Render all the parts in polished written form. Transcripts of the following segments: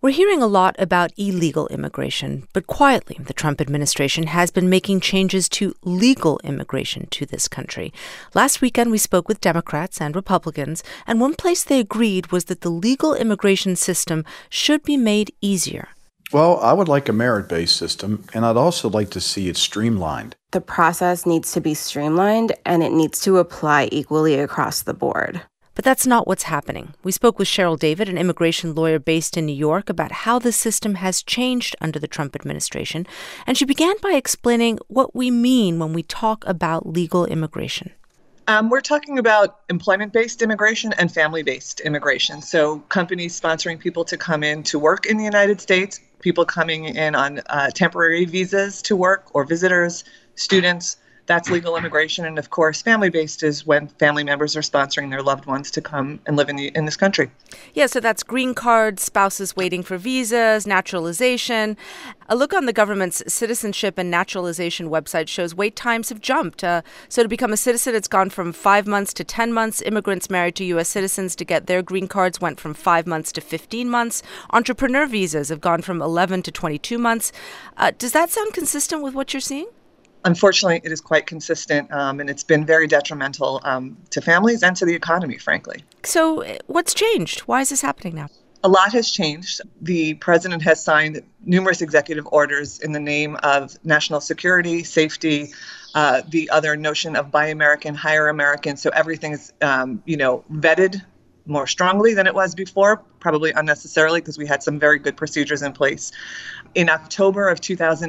We're hearing a lot about illegal immigration, but quietly, the Trump administration has been making changes to legal immigration to this country. Last weekend, we spoke with Democrats and Republicans, and one place they agreed was that the legal immigration system should be made easier. Well, I would like a merit-based system, and I'd also like to see it streamlined. The process needs to be streamlined, and it needs to apply equally across the board. But that's not what's happening. We spoke with Cheryl David, an immigration lawyer based in New York, about how the system has changed under the Trump administration. And she began by explaining what we mean when we talk about legal immigration. We're talking about employment-based immigration and family-based immigration. So companies sponsoring people to come in to work in the United States, people coming in on temporary visas to work, or visitors, students. That's legal immigration. And of course, family-based is when family members are sponsoring their loved ones to come and live in this country. Yeah, so that's green cards, spouses waiting for visas, naturalization. A look on the government's citizenship and naturalization website shows wait times have jumped. So to become a citizen, it's gone from 5 months to 10 months. Immigrants married to U.S. citizens to get their green cards went from 5 months to 15 months. Entrepreneur visas have gone from 11 to 22 months. Does that sound consistent with what you're seeing? Unfortunately, it is quite consistent, and it's been very detrimental to families and to the economy, frankly. So what's changed? Why is this happening now? A lot has changed. The president has signed numerous executive orders in the name of national security, safety, the other notion of Buy American, Hire American. So everything is, vetted more strongly than it was before, probably unnecessarily because we had some very good procedures in place. In October of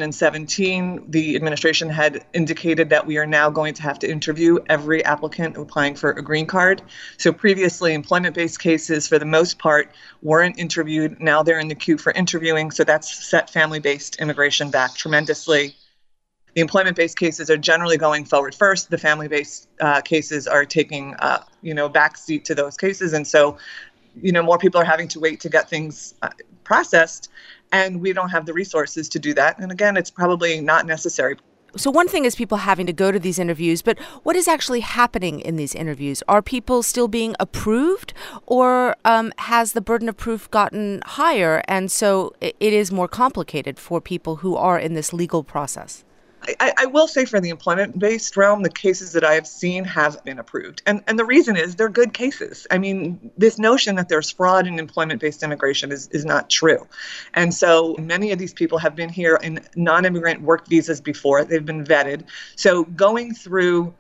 2017, the administration had indicated that we are now going to have to interview every applicant applying for a green card. So previously, employment-based cases, for the most part, weren't interviewed. Now they're in the queue for interviewing. So that's set family-based immigration back tremendously. The employment-based cases are generally going forward first. The family-based cases are taking, backseat to those cases. And so, more people are having to wait to get things processed, and we don't have the resources to do that. And again, it's probably not necessary. So one thing is people having to go to these interviews, but what is actually happening in these interviews? Are people still being approved, or has the burden of proof gotten higher, and so it is more complicated for people who are in this legal process? I will say for the employment-based realm, the cases that I have seen have been approved. And the reason is they're good cases. I mean, this notion that there's fraud in employment-based immigration is not true. And so many of these people have been here in non-immigrant work visas before. They've been vetted. So going through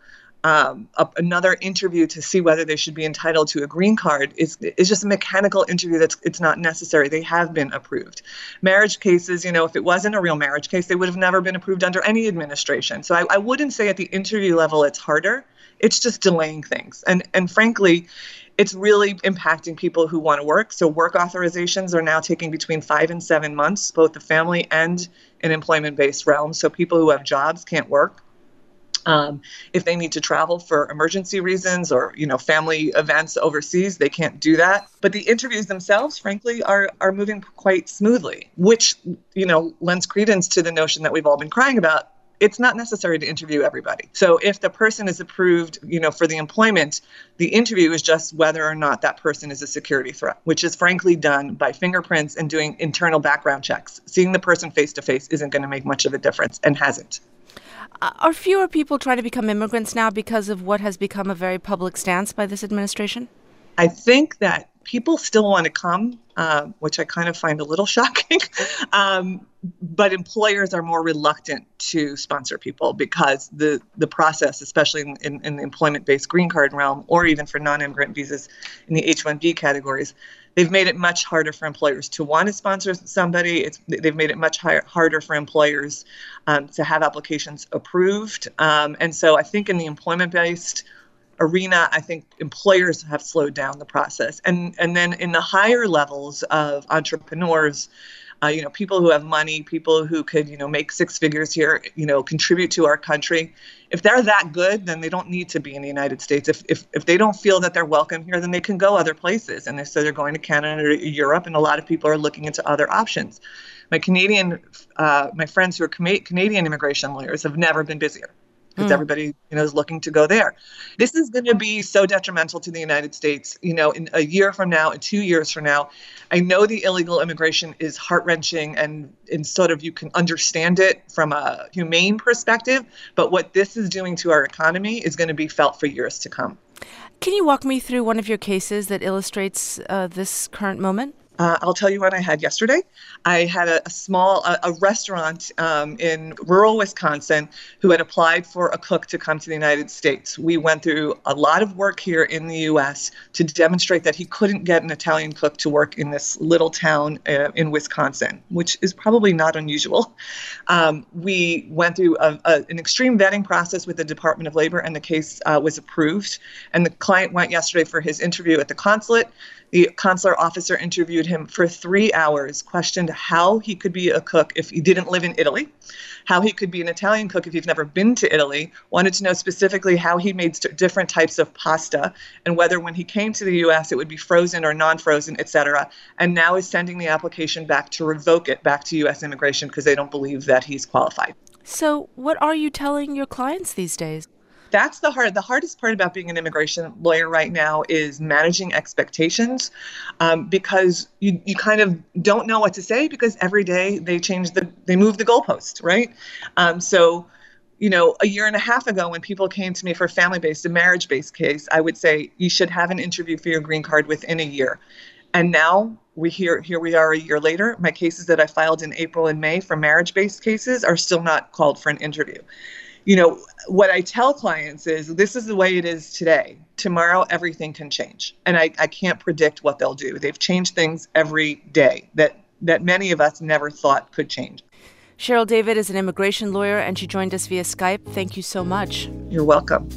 another interview to see whether they should be entitled to a green card is just a mechanical interview it's not necessary. They have been approved. Marriage cases, if it wasn't a real marriage case, they would have never been approved under any administration. So I wouldn't say at the interview level it's harder. It's just delaying things. And frankly, it's really impacting people who want to work. So work authorizations are now taking between 5 and 7 months, both the family and an employment-based realm. So people who have jobs can't work. If they need to travel for emergency reasons or, family events overseas, they can't do that. But the interviews themselves, frankly, are moving quite smoothly, which, lends credence to the notion that we've all been crying about. It's not necessary to interview everybody. So if the person is approved, for the employment, the interview is just whether or not that person is a security threat, which is frankly done by fingerprints and doing internal background checks. Seeing the person face to face isn't going to make much of a difference and hasn't. Are fewer people trying to become immigrants now because of what has become a very public stance by this administration? I think that people still want to come, which I kind of find a little shocking. But employers are more reluctant to sponsor people because the process, especially in the employment-based green card realm, or even for non-immigrant visas in the H-1B categories, they've made it much harder for employers to want to sponsor somebody. They've made it much harder for employers to have applications approved. And so I think in the employment-based arena, I think employers have slowed down the process. And then in the higher levels of entrepreneurs, people who have money, people who could, make six figures here, contribute to our country. If they're that good, then they don't need to be in the United States. If they don't feel that they're welcome here, then they can go other places. And so they're going to Canada or Europe, and a lot of people are looking into other options. My friends who are Canadian immigration lawyers have never been busier. because everybody, is looking to go there. This is going to be so detrimental to the United States, in a year from now, and 2 years from now. I know the illegal immigration is heart-wrenching and sort of you can understand it from a humane perspective, but what this is doing to our economy is going to be felt for years to come. Can you walk me through one of your cases that illustrates this current moment? I'll tell you what I had yesterday. I had a restaurant in rural Wisconsin who had applied for a cook to come to the United States. We went through a lot of work here in the U.S. to demonstrate that he couldn't get an Italian cook to work in this little town in Wisconsin, which is probably not unusual. We went through an extreme vetting process with the Department of Labor, and the case was approved. And the client went yesterday for his interview at the consulate. The consular officer interviewed him for 3 hours, questioned how he could be a cook if he didn't live in Italy, how he could be an Italian cook if he's never been to Italy, wanted to know specifically how he made different types of pasta, and whether when he came to the U.S. it would be frozen or non-frozen, etc. And now is sending the application back to revoke it back to U.S. immigration because they don't believe that he's qualified. So what are you telling your clients these days? That's the hardest part about being an immigration lawyer right now is managing expectations, because you kind of don't know what to say because every day they move the goalpost, right? So, a year and a half ago when people came to me for a family-based, a marriage-based case, I would say you should have an interview for your green card within a year. And now here we are a year later. My cases that I filed in April and May for marriage-based cases are still not called for an interview. What I tell clients is this is the way it is today. Tomorrow, everything can change. And I can't predict what they'll do. They've changed things every day that many of us never thought could change. Cheryl David is an immigration lawyer, and she joined us via Skype. Thank you so much. You're welcome.